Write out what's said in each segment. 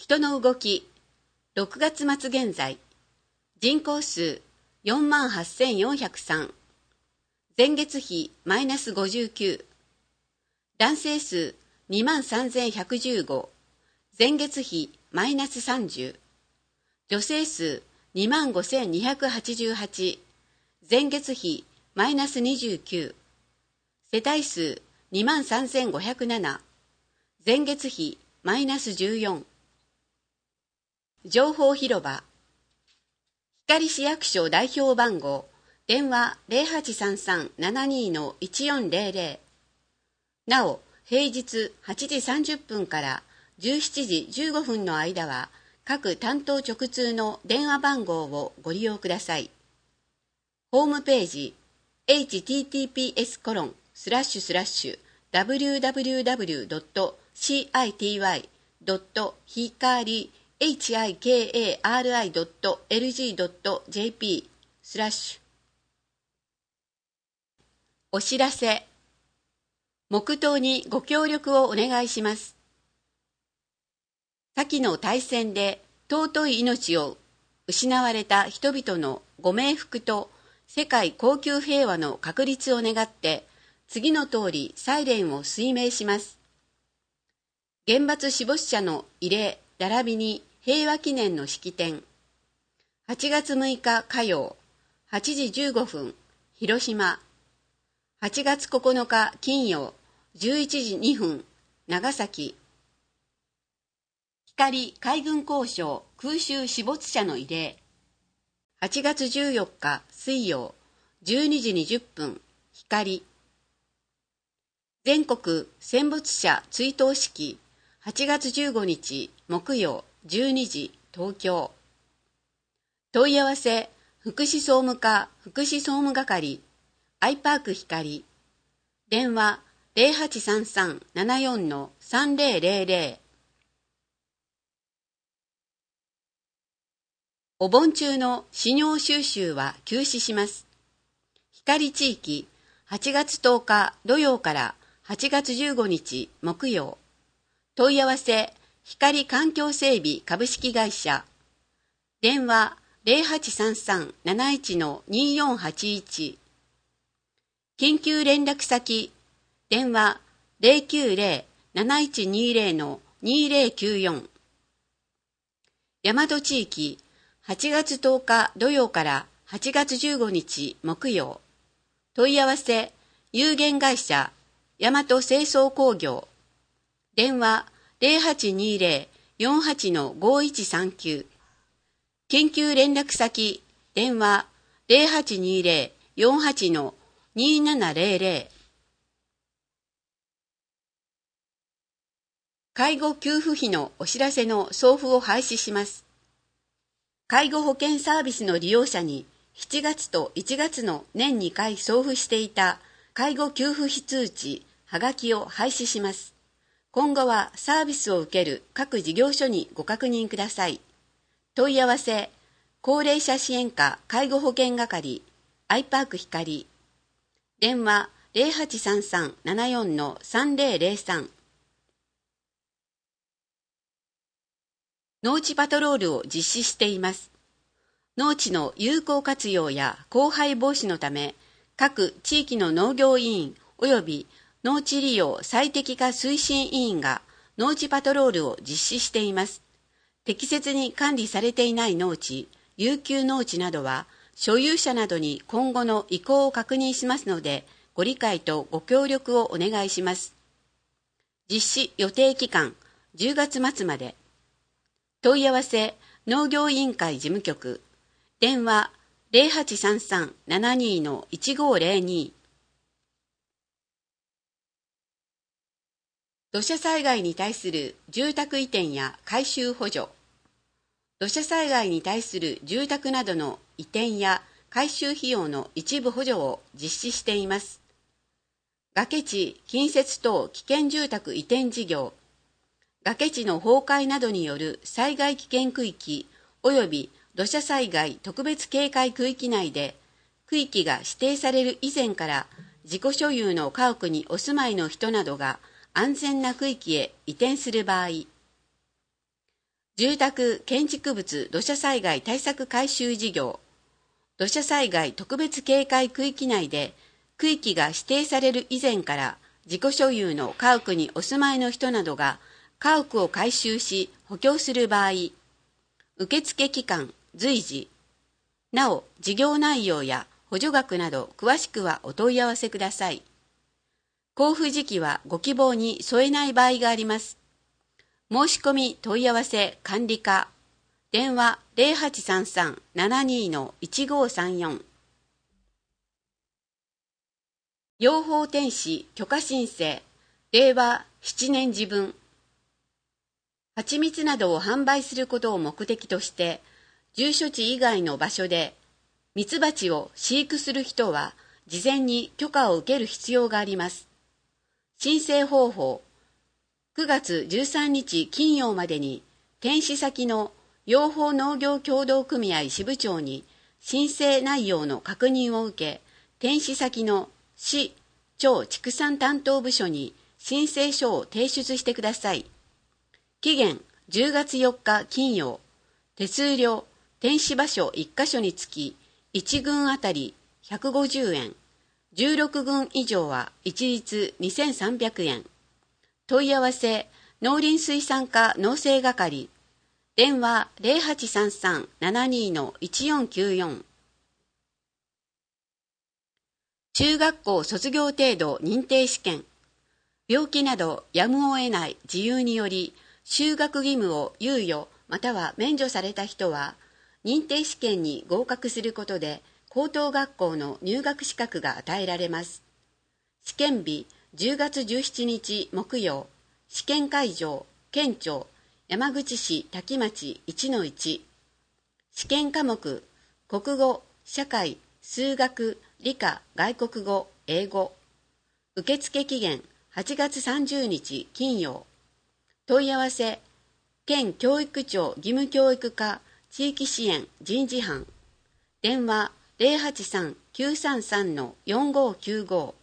人の動き、6月末現在、人口数48,403、前月比マイナス59、男性数23,115、前月比マイナス30、女性数25,288、前月比マイナス29、世帯数23,507、前月比マイナス14。情報広場、光市役所代表番号、電話0833-72-1400。なお、平日8時30分から17時15分の間は、各担当直通の電話番号をご利用ください。ホームページ、https://www.hikari.lg.jp/お知らせ。黙祷にご協力をお願いします。先の大戦で尊い命を失われた人々のご冥福と世界恒久平和の確立を願って、次の通りサイレンを推鳴します。原爆死没者の慰霊並びに平和記念の式典。8月6日火曜、8時15分、広島。8月9日金曜、11時2分、長崎。光海軍工廠空襲死没者の慰霊。8月14日水曜、12時20分、光。全国戦没者追悼式、8月15日木曜、12時、東京。問い合わせ、福祉総務課福祉総務係、アイパーク光。電話0833-74-3000。お盆中の資料収集は休止します。光地域、8月10日土曜から8月15日木曜。問い合わせ、光環境整備株式会社。電話0833-71-2481。緊急連絡先、電話090-7120-2094。大和地域、8月10日土曜から8月15日木曜。問い合わせ、有限会社、大和清掃工業。電話0820-48-5139。緊急連絡先、電話0820-48-2700。介護給付費のお知らせの送付を廃止します。介護保険サービスの利用者に7月と1月の年2回送付していた介護給付費通知、はがきを廃止します。今後はサービスを受ける各事業所にご確認ください。問い合わせ、高齢者支援課介護保険係、アイパーク光。電話0833-74-3003。農地パトロールを実施しています。農地の有効活用や荒廃防止のため、各地域の農業委員及び農地利用最適化推進委員が農地パトロールを実施しています。適切に管理されていない農地、遊休農地などは、所有者などに今後の意向を確認しますので、ご理解とご協力をお願いします。実施予定期間、10月末まで。問い合わせ、農業委員会事務局。電話0833-72-1502。土砂災害に対する住宅移転や改修補助。土砂災害に対する住宅などの移転や改修費用の一部補助を実施しています。崖地近接等危険住宅移転事業、崖地の崩壊などによる災害危険区域及び土砂災害特別警戒区域内で区域が指定される以前から自己所有の家屋にお住まいの人などが安全な区域へ移転する場合、 住宅建築物土砂災害対策改修事業、土砂災害特別警戒区域内で区域が指定される以前から自己所有の家屋にお住まいの人などが家屋を改修し補強する場合、受付期間随時、なお事業内容や補助額など詳しくはお問い合わせください。交付時期はご希望に添えない場合があります。申し込み問い合わせ管理課、電話 0833-72-1534。養蜂天使許可申請、令和7年時分。蜂蜜などを販売することを目的として、住所地以外の場所で蜜蜂を飼育する人は、事前に許可を受ける必要があります。申請方法、9月13日金曜までに、転使先の養蜂農業協同組合支部長に申請内容の確認を受け、転使先の市町畜産担当部署に申請書を提出してください。期限10月4日金曜。手数料、転使場所1カ所につき1群あたり150円。16群以上は一律2300円。問い合わせ、農林水産課農政係。電話0833-72-1494。中学校卒業程度認定試験。病気などやむを得ない事由により、就学義務を猶予または免除された人は、認定試験に合格することで、高等学校の入学資格が与えられます。試験日10月17日木曜。試験会場、県庁、山口市滝町 1-1。試験科目、国語、社会、数学、理科、外国語、英語。受付期限8月30日金曜。問い合わせ、県教育庁義務教育課地域支援人事班。電話083-933-4595。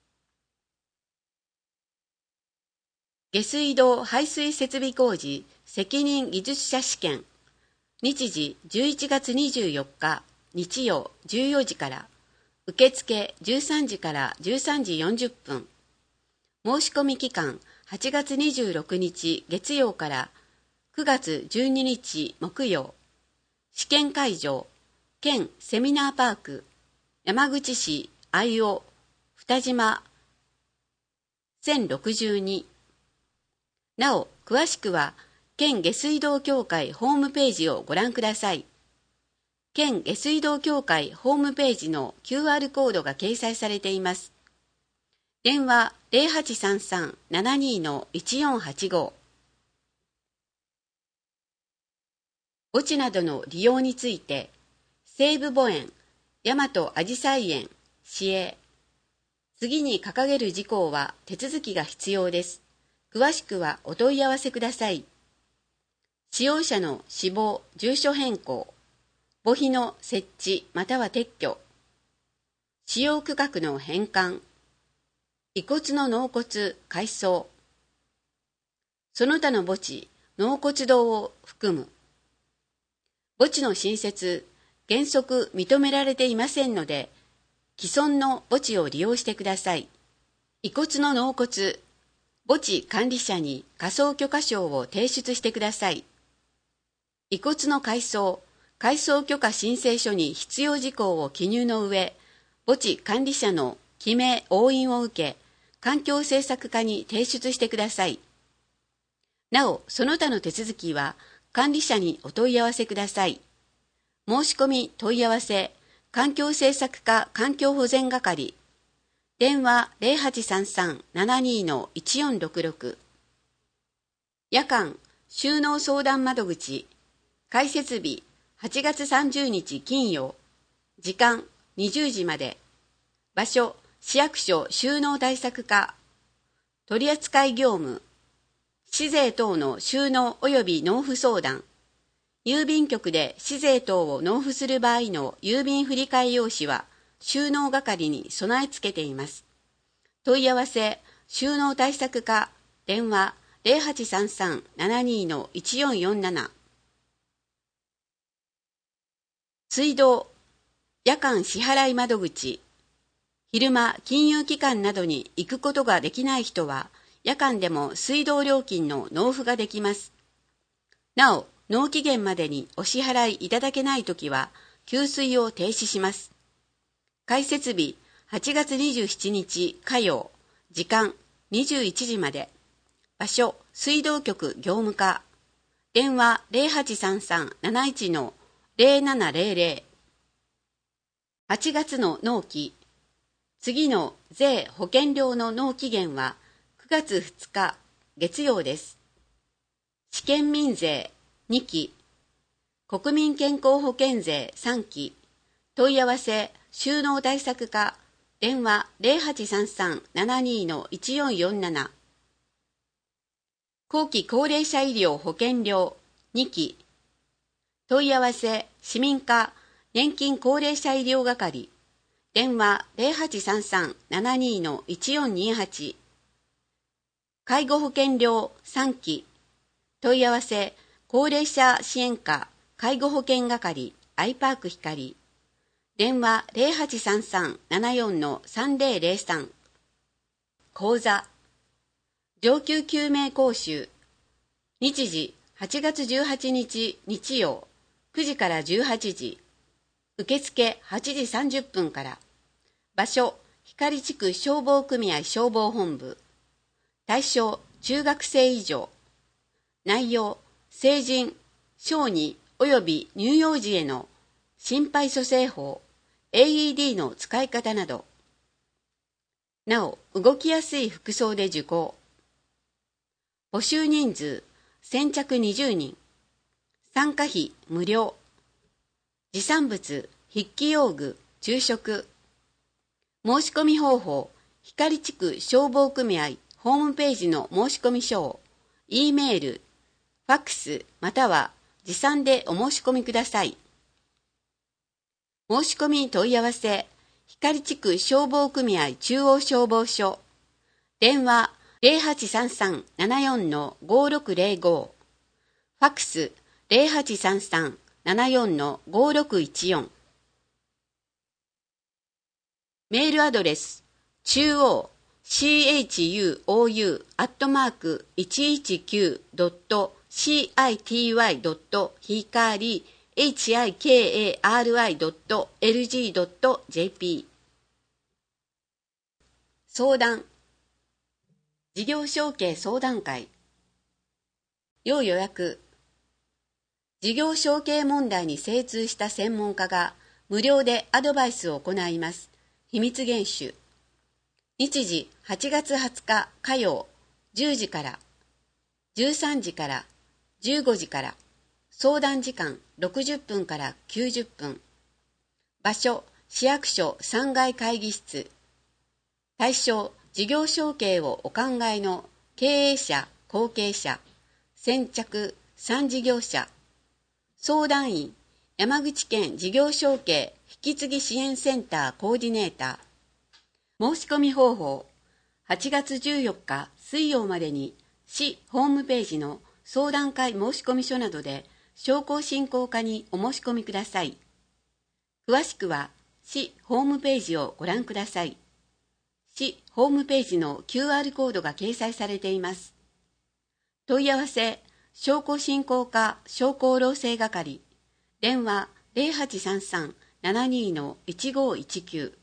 下水道排水設備工事責任技術者試験。日時11月24日日曜14時から。受付13時から13時40分。申し込み期間8月26日月曜から9月12日木曜。試験会場、県セミナーパーク、山口市愛尾二島1062。なお、詳しくは、県下水道協会ホームページをご覧ください。県下水道協会ホームページの QR コードが掲載されています。電話0833-72-1485。墓地などの利用について、西武墓園、大和あじさい園、市営。次に掲げる事項は手続きが必要です。詳しくはお問い合わせください。使用者の死亡、住所変更、墓碑の設置または撤去、使用区画の返還、遺骨の納骨、改装、その他の墓地、納骨堂を含む。墓地の新設、原則認められていませんので、既存の墓地を利用してください。遺骨の納骨、墓地管理者に火葬許可証を提出してください。遺骨の改装、改装許可申請書に必要事項を記入の上、墓地管理者の記名押印を受け、環境政策課に提出してください。なお、その他の手続きは管理者にお問い合わせください。申し込み問い合わせ、環境政策課環境保全係。電話0833-72-1466。夜間収納相談窓口。開設日8月30日金曜。時間20時まで。場所市役所収納対策課。取扱業務。市税等の収納及び納付相談。郵便局で市税等を納付する場合の郵便振替用紙は収納係に備え付けています。問い合わせ、収納対策課、電話0833-72-1447。 水道、夜間支払い窓口、昼間金融機関などに行くことができない人は、夜間でも水道料金の納付ができます。なお、納期限までにお支払いいただけないときは、給水を停止します。開設日、8月27日火曜、時間21時まで。場所、水道局業務課。電話0833-71-0700。8月の納期。次の税保険料の納期限は9月2日月曜です。試験民税2期。国民健康保険税3期。問い合わせ収納対策課。電話0833-72-1447。後期高齢者医療保険料2期。問い合わせ市民課年金高齢者医療係。電話0833-72-1428。介護保険料3期。問い合わせ高齢者支援課介護保険係アイパーク光。電話0833-74-3003。講座上級救命講習。日時8月18日日曜9時から18時。受付8時30分から。場所光地区消防組合消防本部。対象中学生以上。内容成人、小児及び乳幼児への心肺蘇生法 AED の使い方など。なお動きやすい服装で受講。募集人数先着20人。参加費無料。持参物筆記用具昼食。申し込み方法光地区消防組合ホームページの申し込み書を E メール、ファックスまたは持参でお申し込みください。申し込み問い合わせ光地区消防組合中央消防署。電話0833-74-5605。ファックス0833-74-5614。メールアドレス中央 chuou@119.city.hikari.lg.jp。 相談事業承継相談会。要予約。事業承継問題に精通した専門家が無料でアドバイスを行います。秘密厳守。日時8月20日火曜10時から13時から15時から。相談時間60分から90分。場所市役所3階会議室。対象事業承継をお考えの経営者後継者先着3事業者。相談員山口県事業承継引き継ぎ支援センターコーディネーター。申し込み方法8月14日水曜までに市ホームページの相談会申し込み書などで商工振興課にお申し込みください。詳しくは市ホームページをご覧ください。市ホームページの QR コードが掲載されています。問い合わせ商工振興課商工労政係。電話0833-72-1519。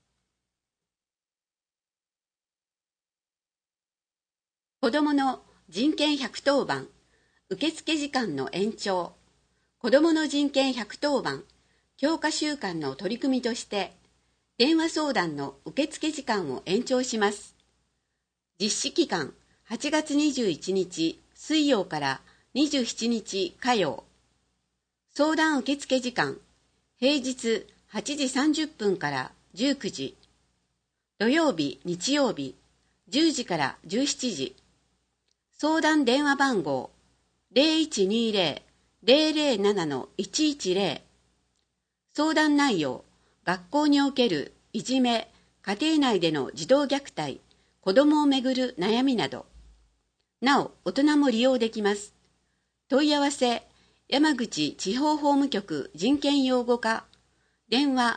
子どもの人権110番受付時間の延長。子どもの人権110番強化週間の取り組みとして電話相談の受付時間を延長します。実施期間8月21日水曜から27日火曜。相談受付時間平日8時30分から19時。土曜日日曜日10時から17時。相談電話番号 0120-007-110。相談内容学校におけるいじめ、家庭内での児童虐待、子どもをめぐる悩みなど。なお、大人も利用できます。問い合わせ山口地方法務局人権擁護課、電話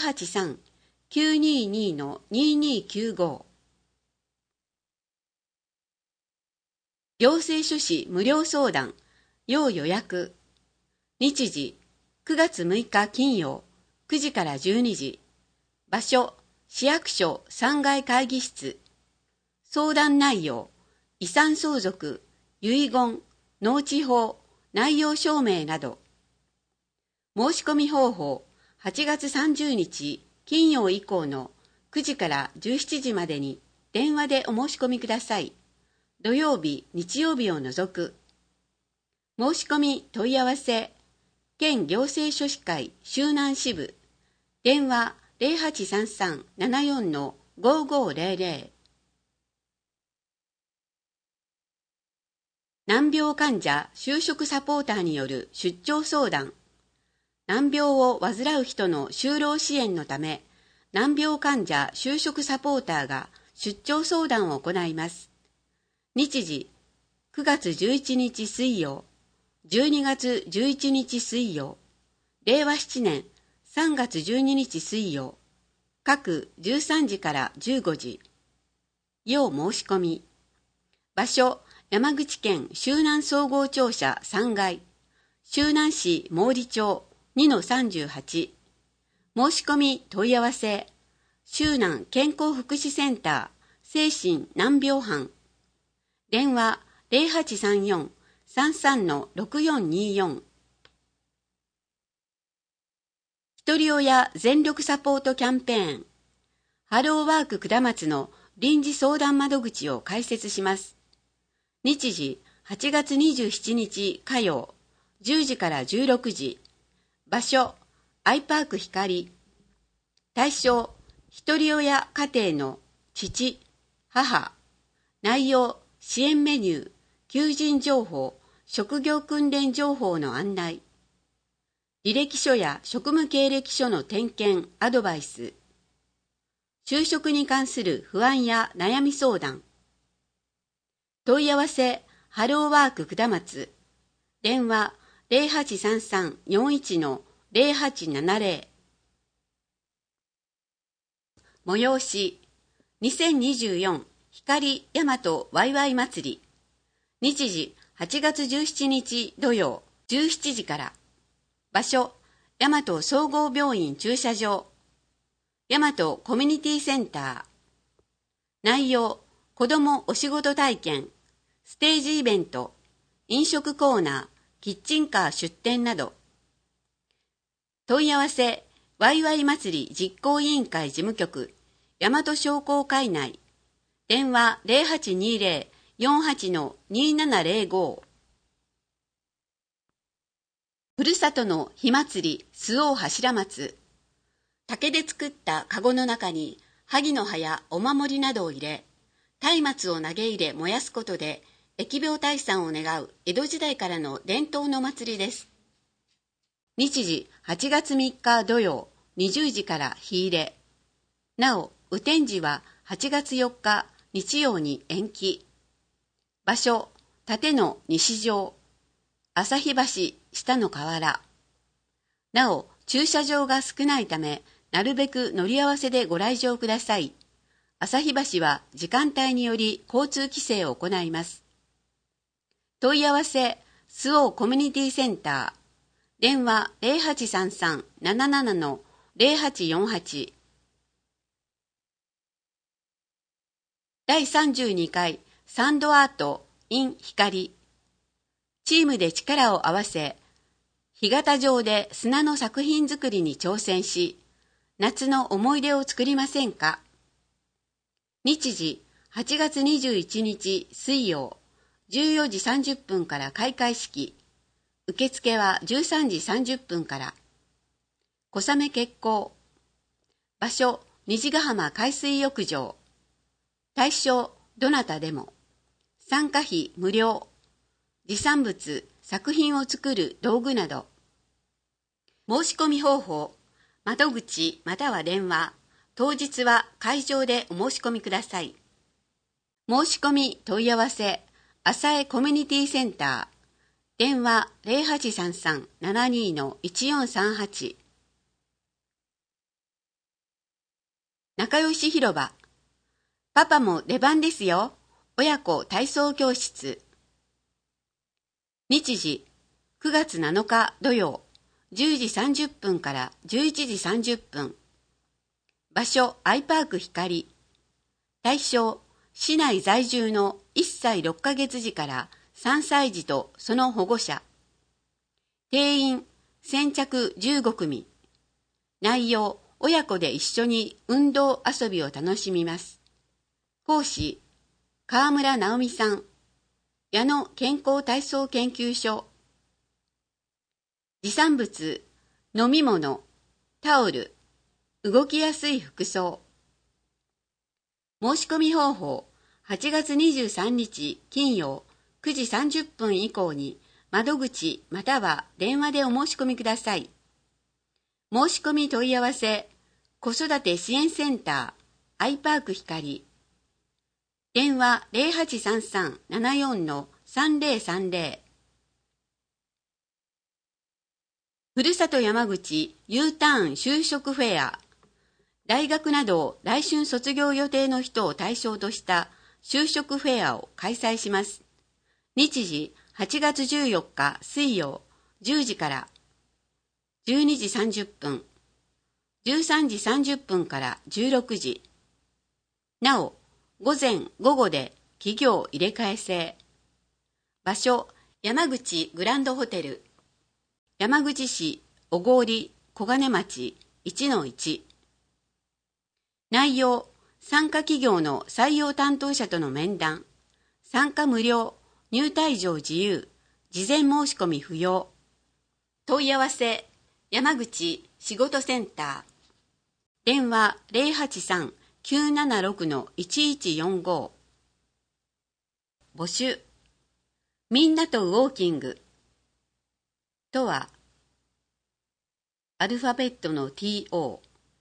083-922-2295。行政書士無料相談、要予約。日時、9月6日金曜、9時から12時。場所、市役所3階会議室。相談内容、遺産相続、遺言、農地法、内容証明など。申し込み方法、8月30日金曜以降の9時から17時までに電話でお申し込みください。土曜日、日曜日を除く。申し込み問い合わせ、県行政書士会周南支部、電話0833-74-5500。難病患者就職サポーターによる出張相談。難病を患う人の就労支援のため、難病患者就職サポーターが出張相談を行います。日時、9月11日水曜、12月11日水曜、令和7年3月12日水曜、各13時から15時。要申し込み。場所、山口県周南総合庁舎3階、周南市毛利町 2-38。申し込み問い合わせ、周南健康福祉センター精神難病班。電話0834-33-6424。ひとり親全力サポートキャンペーン。ハローワーク下松の臨時相談窓口を開設します。日時、8月27日火曜、10時から16時。場所、アイパーク光。対象、ひとり親家庭の父、母。内容、支援メニュー、求人情報、職業訓練情報の案内。履歴書や職務経歴書の点検、アドバイス。就職に関する不安や悩み相談。問い合わせ、ハローワーク下松。電話0833-41-0870。催し、2024光大和ワイワイ祭り。日時、8月17日土曜、17時から。場所、大和総合病院駐車場。大和コミュニティセンター。内容、子どもお仕事体験、ステージイベント、飲食コーナー、キッチンカー出店など。問い合わせ、ワイワイ祭り実行委員会事務局、大和商工会内。電話0820-48-2705。ふるさとの火祭り、周防柱松。竹で作ったかごの中に、萩の葉やお守りなどを入れ、松明を投げ入れ燃やすことで疫病退散を願う江戸時代からの伝統の祭りです。日時8月3日土曜20時から火入れ。なお、雨天時は8月4日日曜に延期。場所、立野西条、旭橋下の河原。なお、駐車場が少ないため、なるべく乗り合わせでご来場ください。旭橋は時間帯により交通規制を行います。問い合わせ、周防コミュニティセンター。電話0833-77-0848。第32回サンドアート in 光。チームで力を合わせ、干潟上で砂の作品作りに挑戦し、夏の思い出を作りませんか？日時8月21日水曜、14時30分から開会式。受付は13時30分から。小雨決行。場所、虹ヶ浜海水浴場。対象、どなたでも。参加費無料。持産物、作品を作る道具など。申し込み方法、窓口または電話。当日は会場でお申し込みください。申し込み問い合わせ、浅江コミュニティセンター。 電話0833-72-1438。仲良し広場。パパも出番ですよ。親子体操教室。日時9月7日土曜10時30分から11時30分。場所アイパーク光。対象市内在住の1歳6ヶ月児から3歳児とその保護者。定員先着15組。内容親子で一緒に運動遊びを楽しみます。講師川村直美さん。矢野健康体操研究所。持参物飲み物、タオル、動きやすい服装。申し込み方法8月23日金曜9時30分以降に窓口または電話でお申し込みください。申し込み問い合わせ子育て支援センターアイパーク光。電話0833-74-3030。ふるさと山口 U ターン就職フェア。大学など来春卒業予定の人を対象とした就職フェアを開催します。日時8月14日水曜10時から12時30分、13時30分から16時。なお、午前午後で企業入れ替え制。場所、山口グランドホテル。山口市小郡小金町 1-1。内容、参加企業の採用担当者との面談。参加無料、入退場自由、事前申し込み不要。問い合わせ、山口仕事センター。電話083-976-1145。募集。みんなとウォーキング。とは、アルファベットの TO。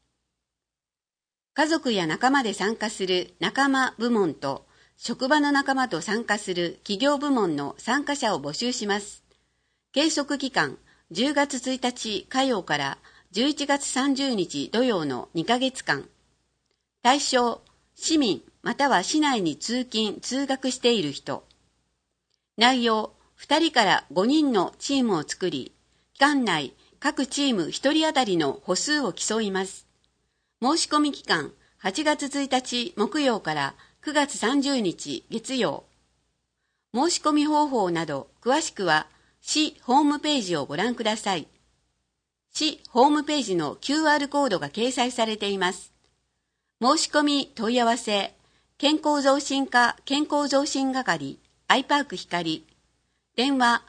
家族や仲間で参加する仲間部門と、職場の仲間と参加する企業部門の参加者を募集します。計測期間、10月1日火曜から11月30日土曜の2ヶ月間。対象、市民または市内に通勤・通学している人。内容、2人から5人のチームを作り、期間内各チーム1人当たりの歩数を競います。申し込み期間、8月1日木曜から9月30日月曜。申し込み方法など詳しくは市ホームページをご覧ください。市ホームページの QR コードが掲載されています。申し込み問い合わせ、健康増進課健康増進係アイパーク光。電話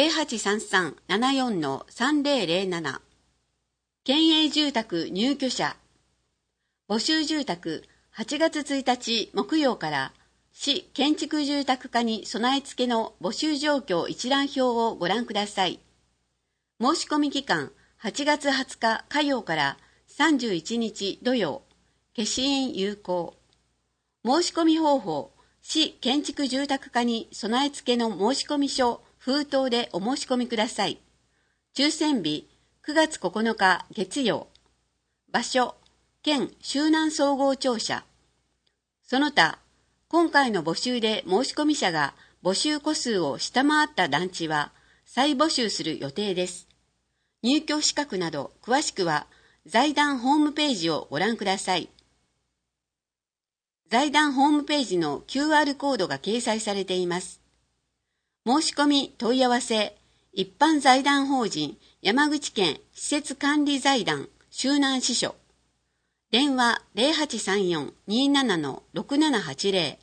0833-74-3007。県営住宅入居者。募集住宅8月1日木曜から市建築住宅課に備え付けの募集状況一覧表をご覧ください。申し込み期間8月20日火曜から31日土曜。消印有効。申し込み方法、市建築住宅課に備え付けの申し込み書封筒でお申し込みください。抽選日9月9日月曜。場所、県周南総合庁舎。その他、今回の募集で申し込み者が募集個数を下回った団地は再募集する予定です。入居資格など詳しくは財団ホームページをご覧ください。財団ホームページの QR コードが掲載されています。申し込み問い合わせ、一般財団法人山口県施設管理財団周南支所。電話0834-27-6780。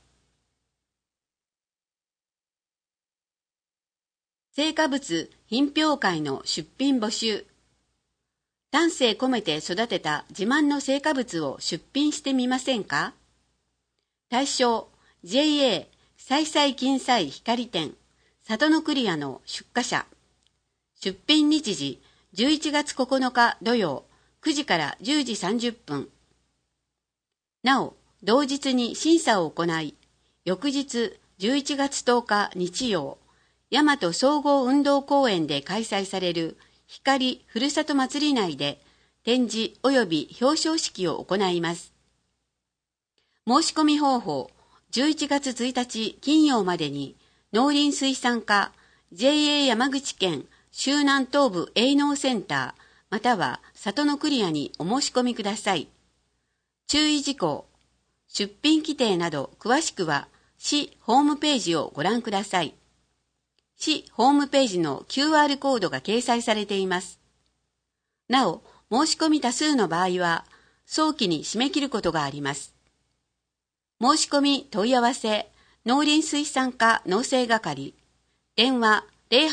成果物品評会の出品募集。丹精込めて育てた自慢の成果物を出品してみませんか？対象 JA 彩々金彩光店里のクリアの出荷者。出品日時11月9日土曜9時から10時30分。なお、同日に審査を行い、翌日11月10日日曜、 大和総合運動公園で開催される光ふるさと祭り内で展示及び表彰式を行います。申し込み方法、11月1日金曜までに農林水産課 JA 山口県周南東部営農センターまたは里のクリアにお申し込みください。注意事項、出品規定など詳しくは市ホームページをご覧ください。市ホームページの QR コードが掲載されています。なお、申し込み多数の場合は、早期に締め切ることがあります。申し込み問い合わせ、農林水産課農政係、電話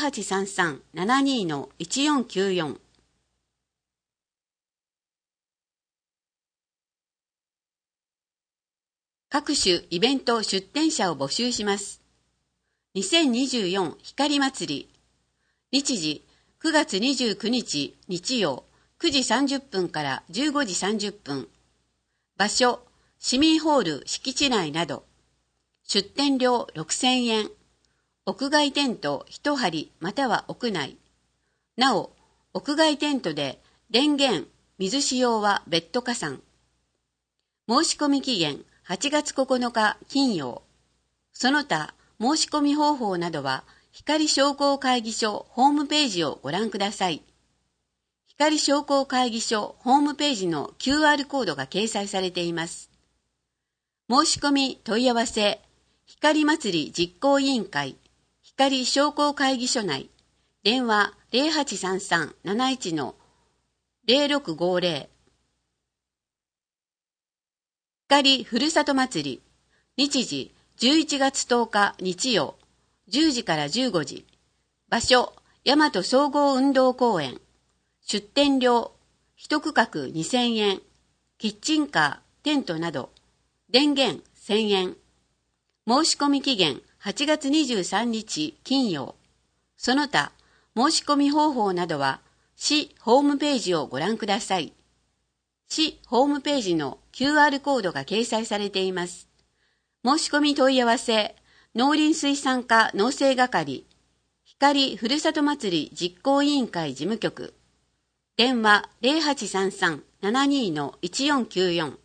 0833-72-1494。各種イベント出展者を募集します。2024光祭り。日時9月29日日曜9時30分から15時30分。場所、市民ホール敷地内など。出展料6000円。屋外テント1張または屋内。なお、屋外テントで電源、水使用は別途加算。申し込み期限8月9日金曜。その他、申し込み方法などは、光商工会議所ホームページをご覧ください。光商工会議所ホームページの QR コードが掲載されています。申し込み問い合わせ、光祭り実行委員会、光商工会議所内、電話 0833-71-0650。光ふるさと祭り、日時11月10日日曜、10時から15時。場所、大和総合運動公園。出展料、1区画2000円。キッチンカー、テントなど。電源1000円。申し込み期限8月23日金曜。その他、申し込み方法などは、市ホームページをご覧ください。市ホームページの QR コードが掲載されています。申し込み問い合わせ、農林水産課農政係、光ふるさと祭り実行委員会事務局、電話 0833-72-1494。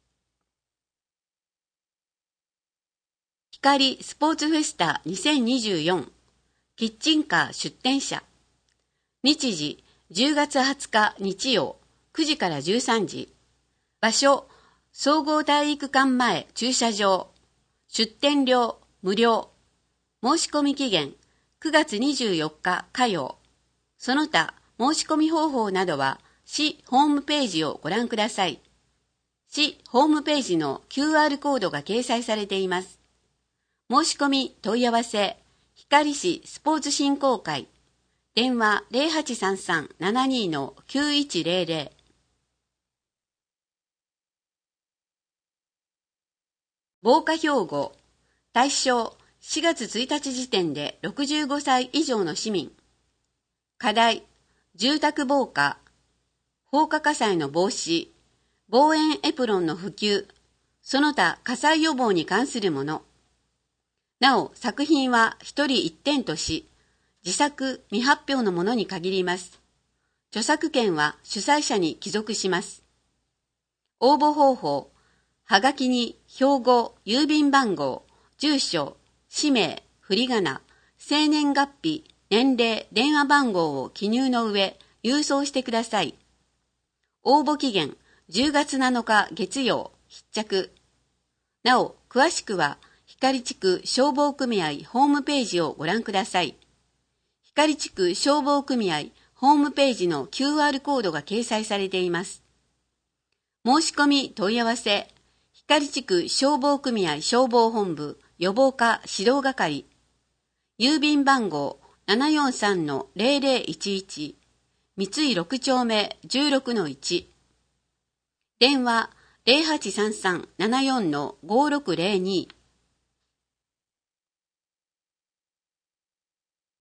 光スポーツフェスタ2024、キッチンカー出展者。日時10月20日日曜、9時から13時。場所、総合体育館前駐車場。出展料無料。申し込み期限9月24日火曜。その他申し込み方法などは市ホームページをご覧ください。市ホームページの QR コードが掲載されています。申し込み問い合わせ、光市スポーツ振興会。電話 0833-72-9100。防火標語、対象4月1日時点で65歳以上の市民。課題、住宅防火、放火火災の防止、防煙エプロンの普及、その他火災予防に関するもの。なお、作品は1人1点とし、自作未発表のものに限ります。著作権は主催者に帰属します。応募方法、はがきに標語、郵便番号、住所、氏名、振り仮名、生年月日、年齢、電話番号を記入の上、郵送してください。応募期限、10月7日月曜、必着。なお、詳しくは、光地区消防組合ホームページをご覧ください。光地区消防組合ホームページの QR コードが掲載されています。申し込み問い合わせ、光地区消防組合消防本部予防課指導係、郵便番号 743-0011、三井6丁目 16-1、電話 0833-74-5602。